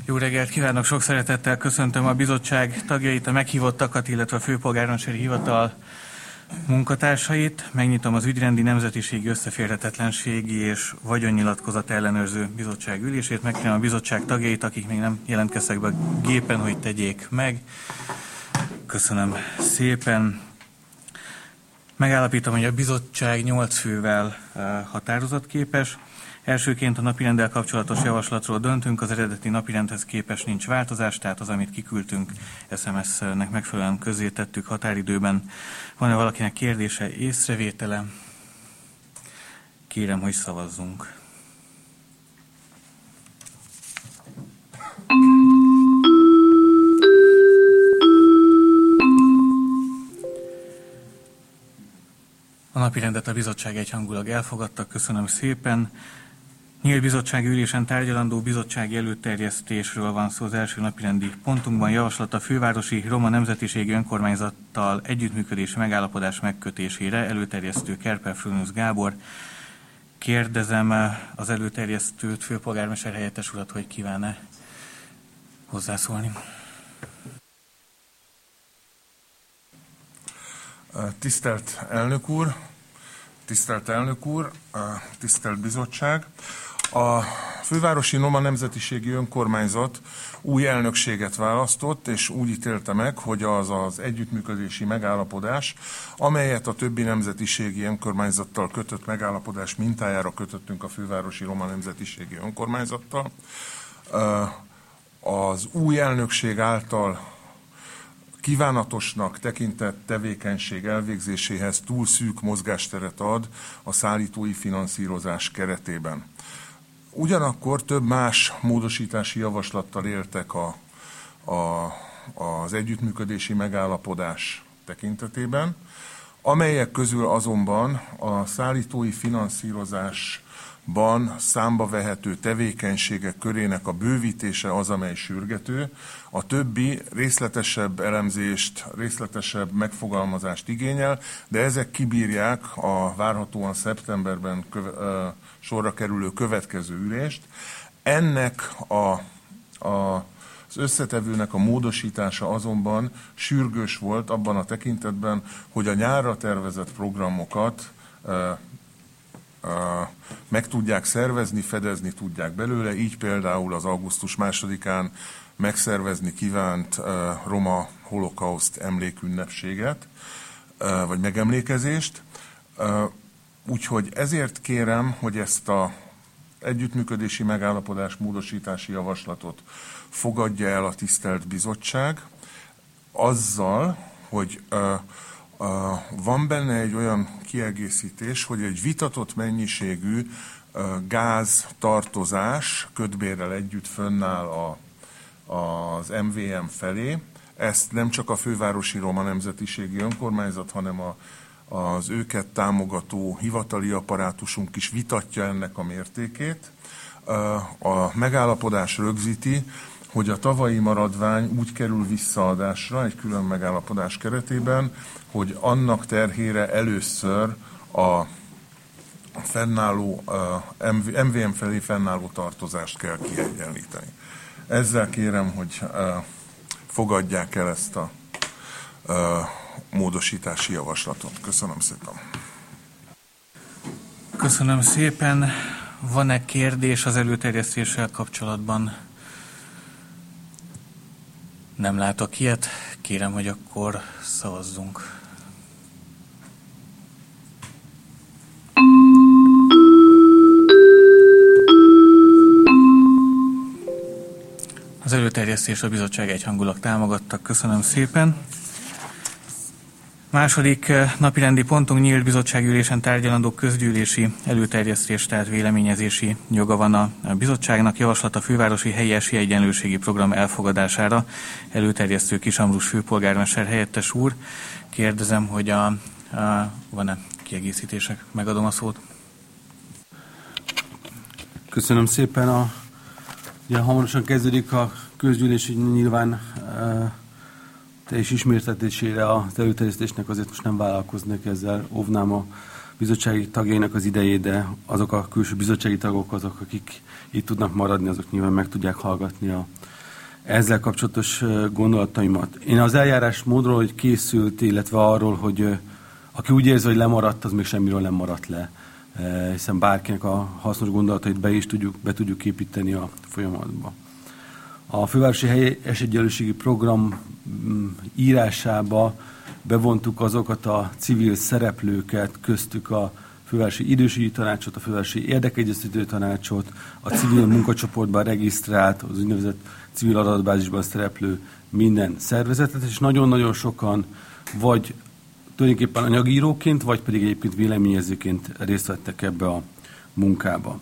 Jó reggelt kívánok, sok szeretettel köszöntöm a bizottság tagjait, a meghívottakat, illetve a Főpolgármesteri Hivatal munkatársait. Megnyitom az ügyrendi, nemzetiségi, összeférhetetlenségi és vagyonnyilatkozat ellenőrző bizottság ülését. Megkérem a bizottság tagjait, akik még nem jelentkeztek be a gépen, hogy tegyék meg. Köszönöm szépen. Megállapítom, hogy a bizottság 8 fővel határozatképes. Elsőként a napirenddel kapcsolatos javaslatról döntünk, az eredeti napirendhez képest nincs változás, tehát az, amit kiküldtünk, SMS-nek megfelelően közzétettük határidőben. Van-e valakinek kérdése, észrevétele? Kérem, hogy szavazzunk. A napirendet a bizottság egyhangulag elfogadta, köszönöm szépen. Nyílt bizottsági ülésen tárgyalandó bizottsági előterjesztésről van szó az első napirendi pontunkban. Javaslat a fővárosi roma nemzetiségi önkormányzattal együttműködési megállapodás megkötésére, előterjesztő Kerper-Frönusz Gábor. Kérdezem az előterjesztőt, főpolgármester helyettes urat, hogy kíván-e hozzászólni. Tisztelt elnök úr, tisztelt bizottság! A fővárosi roma nemzetiségi önkormányzat új elnökséget választott, és úgy ítélte meg, hogy az együttműködési megállapodás, amelyet a többi nemzetiségi önkormányzattal kötött megállapodás mintájára kötöttünk a fővárosi roma nemzetiségi önkormányzattal, az új elnökség által kívánatosnak tekintett tevékenység elvégzéséhez túl szűk mozgásteret ad a szállítói finanszírozás keretében. Ugyanakkor több más módosítási javaslattal éltek az együttműködési megállapodás tekintetében, amelyek közül azonban a szállítói finanszírozásban számba vehető tevékenységek körének a bővítése az, amely sürgető, a többi részletesebb elemzést, részletesebb megfogalmazást igényel, de ezek kibírják a várhatóan szeptemberben sorra kerülő következő ülést. Ennek az összetevőnek a módosítása azonban sürgős volt abban a tekintetben, hogy a nyárra tervezett programokat meg tudják szervezni, fedezni tudják belőle, így például az augusztus 2-án megszervezni kívánt roma holokauszt emlékünnepséget, vagy megemlékezést. Úgyhogy ezért kérem, hogy ezt az együttműködési megállapodás módosítási javaslatot fogadja el a tisztelt bizottság, azzal, hogy van benne egy olyan kiegészítés, hogy egy vitatott mennyiségű gáztartozás kötbérrel együtt fönnáll az MVM felé. Ezt nem csak a fővárosi roma nemzetiségi önkormányzat, hanem az őket támogató hivatali apparátusunk is vitatja ennek a mértékét. A megállapodás rögzíti, hogy a tavalyi maradvány úgy kerül visszaadásra egy külön megállapodás keretében, hogy annak terhére először a fennálló, MVM felé fennálló tartozást kell kiegyenlíteni. Ezzel kérem, hogy fogadják el ezt a módosítási javaslatot. Köszönöm szépen. Köszönöm szépen. Van-e kérdés az előterjesztéssel kapcsolatban? Nem látok ilyet. Kérem, hogy akkor szavazzunk. Az előterjesztést a bizottság egyhangulag támogatta. Köszönöm szépen. Második napirendi pontunk, nyílt bizottsági ülésen tárgyalandó közgyűlési előterjesztés, tehát véleményezési joga van a bizottságnak. Javaslat a fővárosi helyi esélyegyenlőségi program elfogadására. Előterjesztő Kis Ambrus főpolgármester helyettes úr. Kérdezem, hogy van-e kiegészítések? Megadom a szót. Köszönöm szépen. Ugye hamarosan kezdődik a közgyűlési nyilván teljes ismertetésére az előterjesztésnek, azért most nem vállalkoznék ezzel, óvnám a bizottsági tagjainak az idejét, de azok a külső bizottsági tagok, azok, akik itt tudnak maradni, azok nyilván meg tudják hallgatni ezzel kapcsolatos gondolataimat. Én az eljárás módról, hogy készült, illetve arról, hogy aki úgy érzi, hogy lemaradt, az még semmiről nem maradt le, hiszen bárkinek a hasznos gondolatait be tudjuk építeni a folyamatba. A Fővárosi Helyi Esélyegyenlőségi Program írásába bevontuk azokat a civil szereplőket, köztük a Fővárosi Idősügyi Tanácsot, a Fővárosi Érdekegyeztető Tanácsot, a civil munkacsoportban regisztrált, az úgynevezett civil adatbázisban szereplő minden szervezetet, és nagyon-nagyon sokan vagy tulajdonképpen anyagíróként, vagy pedig egyébként véleményezőként részt vettek ebbe a munkába.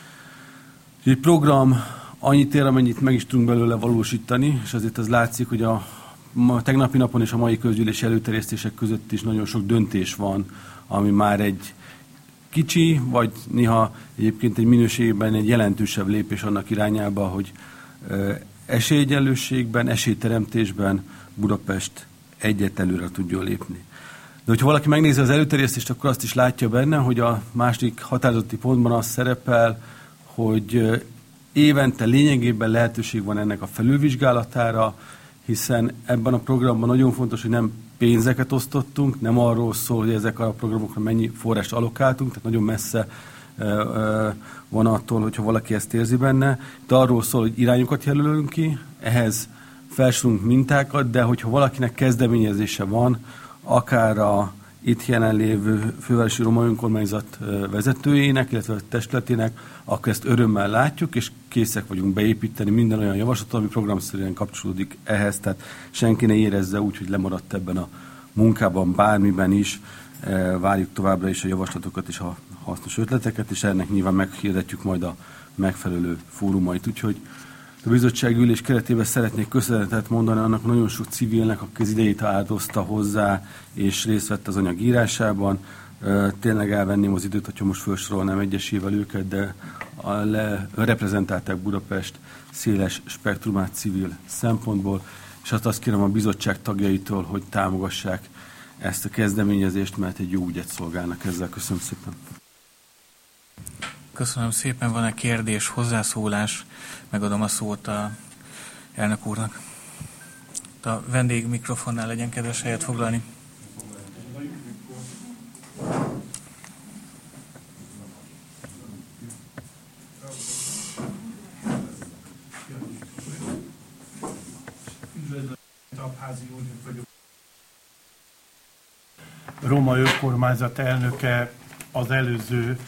Egy program annyit ér, amennyit meg is tudunk belőle valósítani, és azért az látszik, hogy a tegnapi napon és a mai közgyűlési előterjesztések között is nagyon sok döntés van, ami már egy kicsi, vagy néha egyébként egy minőségben egy jelentősebb lépés annak irányába, hogy esélyegyenlőségben, esélyteremtésben Budapest egyet előre tudjon lépni. De hogyha valaki megnézi az előterjesztést, akkor azt is látja benne, hogy a második határozati pontban az szerepel, hogy évente lényegében lehetőség van ennek a felülvizsgálatára, hiszen ebben a programban nagyon fontos, hogy nem pénzeket osztottunk, nem arról szól, hogy ezek a programokra mennyi forrást allokáltunk, tehát nagyon messze van attól, hogyha valaki ezt érzi benne. De arról szól, hogy irányokat jelölünk ki, ehhez felsorolunk mintákat, de hogyha valakinek kezdeményezése van, akár a itt jelenlévő Fővárosi Roma Önkormányzat vezetőjének, illetve a testületének, akkor ezt örömmel látjuk, és készek vagyunk beépíteni minden olyan javaslatot, ami programszerűen kapcsolódik ehhez, tehát senki ne érezze úgy, hogy lemaradt ebben a munkában, bármiben is. Várjuk továbbra is a javaslatokat és a hasznos ötleteket, és ennek nyilván meghirdetjük majd a megfelelő fórumait. Úgyhogy a bizottsági ülés keretében szeretnék köszönetet mondani annak nagyon sok civilnek, aki az idejét áldozta hozzá, és részt vett az anyag írásában. Tényleg elvenném az időt, hogyha most felsorolnám egyesével őket, de reprezentálták Budapest széles spektrumát civil szempontból, és azt kérem a bizottság tagjaitól, hogy támogassák ezt a kezdeményezést, mert egy jó ügyet szolgálnak ezzel. Köszönöm szépen. Köszönöm szépen. Van-e kérdés, hozzászólás? Megadom a szót a elnök úrnak. A vendég mikrofonnál legyen kedves helyet foglalni. Roma Önkormányzat elnöke az előző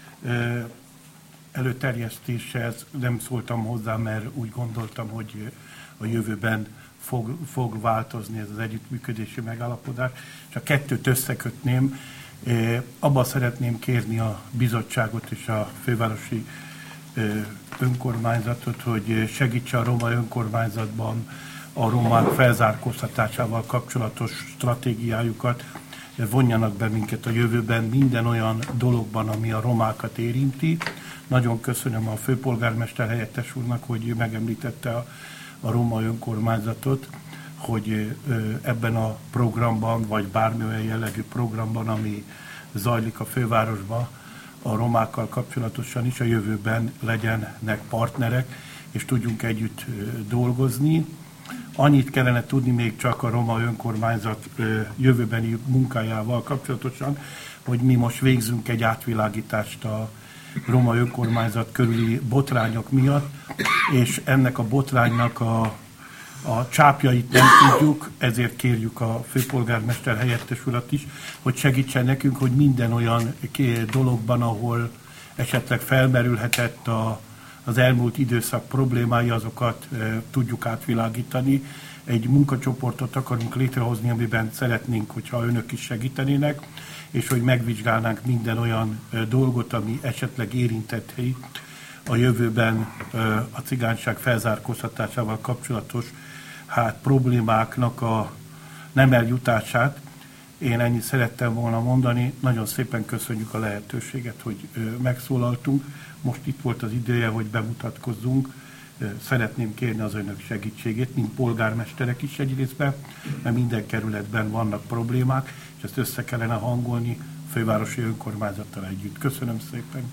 előterjesztéshez nem szóltam hozzá, mert úgy gondoltam, hogy a jövőben fog változni ez az együttműködési megállapodás. És a kettőt összekötném. Abban szeretném kérni a bizottságot és a fővárosi önkormányzatot, hogy segítse a Roma Önkormányzatban a romák felzárkóztatásával kapcsolatos stratégiájukat, vonjanak be minket a jövőben minden olyan dologban, ami a romákat érinti. Nagyon köszönöm a főpolgármester helyettes úrnak, hogy megemlítette a Roma Önkormányzatot, hogy ebben a programban, vagy bármilyen jellegű programban, ami zajlik a fővárosban, a romákkal kapcsolatosan is a jövőben legyenek partnerek, és tudjunk együtt dolgozni. Annyit kellene tudni még csak a Roma Önkormányzat jövőbeni munkájával kapcsolatosan, hogy mi most végzünk egy átvilágítást a Roma Önkormányzat körüli botrányok miatt, és ennek a botránynak a csápjait nem tudjuk, ezért kérjük a főpolgármester helyettes urat is, hogy segítsen nekünk, hogy minden olyan dologban, ahol esetleg felmerülhetett az elmúlt időszak problémái, azokat tudjuk átvilágítani. Egy munkacsoportot akarunk létrehozni, amiben szeretnénk, hogyha önök is segítenének, és hogy megvizsgálnánk minden olyan dolgot, ami esetleg érintetheti a jövőben a cigányság felzárkóztatásával kapcsolatos problémáknak a nem eljutását. Én ennyit szerettem volna mondani. Nagyon szépen köszönjük a lehetőséget, hogy megszólaltunk. Most itt volt az ideje, hogy bemutatkozzunk. Szeretném kérni az önök segítségét, mint polgármesterek is egy részben, mert minden kerületben vannak problémák, és ezt össze kellene hangolni, fővárosi önkormányzattal együtt. Köszönöm szépen!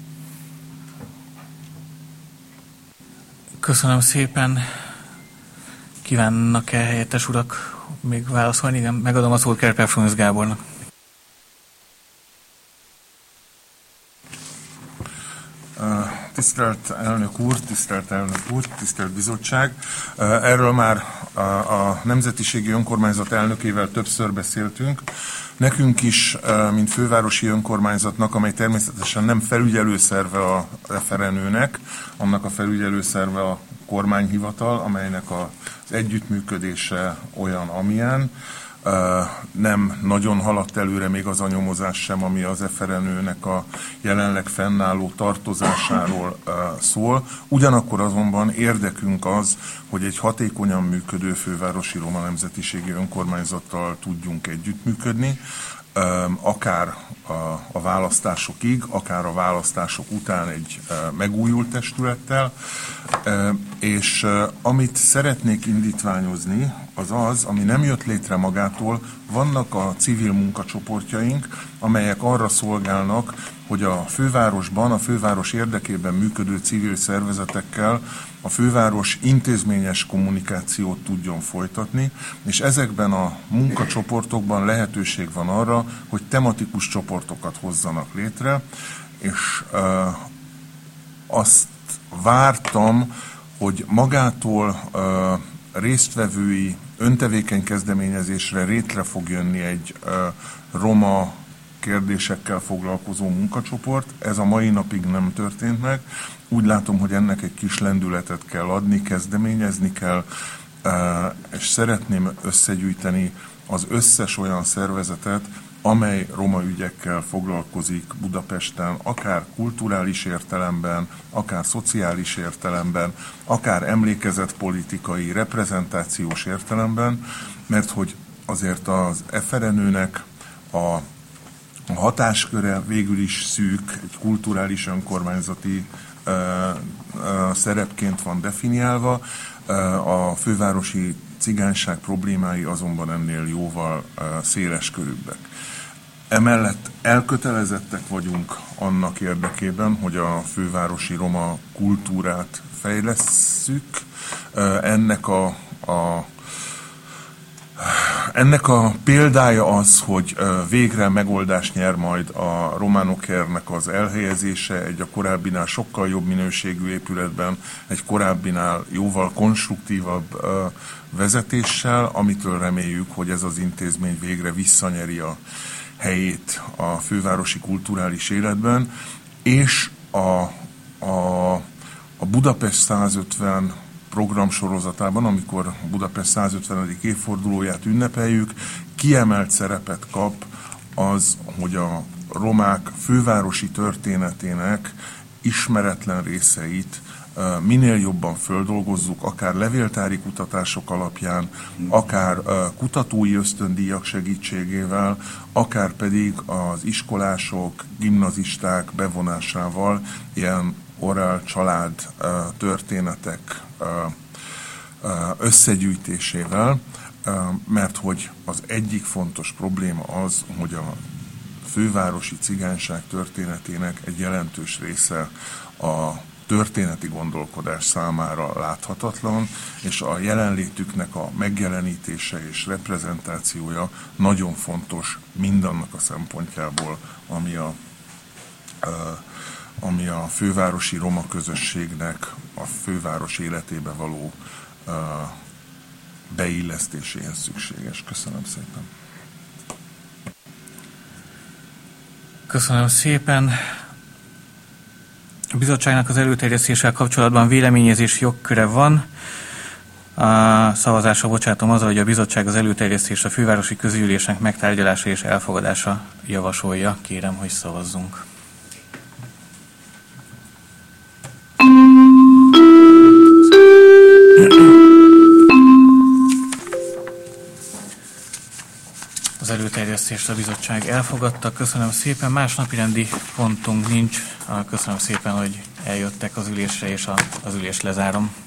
Köszönöm szépen! Kívánnak-e helyettes urak még válaszolni? Igen, megadom a szót Kerper-Frunz Gábornak. Tisztelt elnök úr, tisztelt bizottság! Erről már a Nemzetiségi Önkormányzat elnökével többször beszéltünk. Nekünk is, mint fővárosi önkormányzatnak, amely természetesen nem felügyelőszerve a FRN-nek, annak a felügyelőszerve a kormányhivatal, amelynek az együttműködése olyan, amilyen. Nem nagyon haladt előre még az a nyomozás sem, ami az FRN-nek a jelenleg fennálló tartozásáról szól. Ugyanakkor azonban érdekünk az, hogy egy hatékonyan működő fővárosi roma nemzetiségi önkormányzattal tudjunk együttműködni, akár a választásokig, akár a választások után egy megújult testülettel, és amit szeretnék indítványozni, az az, ami nem jött létre magától, vannak a civil munkacsoportjaink, amelyek arra szolgálnak, hogy a fővárosban, a főváros érdekében működő civil szervezetekkel a főváros intézményes kommunikációt tudjon folytatni, és ezekben a munkacsoportokban lehetőség van arra, hogy tematikus csoportokat hozzanak létre, és azt vártam, hogy magától résztvevői öntevékeny kezdeményezésre létre fog jönni egy roma kérdésekkel foglalkozó munkacsoport. Ez a mai napig nem történt meg. Úgy látom, hogy ennek egy kis lendületet kell adni, kezdeményezni kell, és szeretném összegyűjteni az összes olyan szervezetet, amely roma ügyekkel foglalkozik Budapesten, akár kulturális értelemben, akár szociális értelemben, akár emlékezetpolitikai, reprezentációs értelemben, mert hogy azért az FRN-nek a hatásköre végül is szűk, egy kulturális önkormányzati szerepként van definiálva, a fővárosi cigányság problémái azonban ennél jóval széles körűbbek. Emellett elkötelezettek vagyunk annak érdekében, hogy a fővárosi roma kultúrát fejlesszük. Ennek a példája az, hogy végre megoldást nyer majd a Romanokernek az elhelyezése egy a korábbinál sokkal jobb minőségű épületben, egy korábbinál jóval konstruktívabb vezetéssel, amitől reméljük, hogy ez az intézmény végre visszanyeri a helyét a fővárosi kulturális életben, és a Budapest 150 programsorozatában, amikor Budapest 150. évfordulóját ünnepeljük, kiemelt szerepet kap az, hogy a romák fővárosi történetének ismeretlen részeit minél jobban földolgozzuk, akár levéltári kutatások alapján, akár kutatói ösztöndíjak segítségével, akár pedig az iskolások, gimnazisták bevonásával, ilyen orál család történetek összegyűjtésével, mert hogy az egyik fontos probléma az, hogy a fővárosi cigányság történetének egy jelentős része a történeti gondolkodás számára láthatatlan, és a jelenlétüknek a megjelenítése és reprezentációja nagyon fontos mindannak a szempontjából, ami a fővárosi roma közösségnek a főváros életébe való beillesztéséhez szükséges. Köszönöm szépen. Köszönöm szépen. A bizottságnak az előterjesztéssel kapcsolatban véleményezés jogköre van. A szavazásra bocsátom azzal, hogy a bizottság az előterjesztést a fővárosi közgyűlésnek megtárgyalása és elfogadása javasolja. Kérem, hogy szavazzunk. Az előterjesztést a bizottság elfogadta. Köszönöm szépen. Más napirendi pontunk nincs. Köszönöm szépen, hogy eljöttek az ülésre, és az ülést lezárom.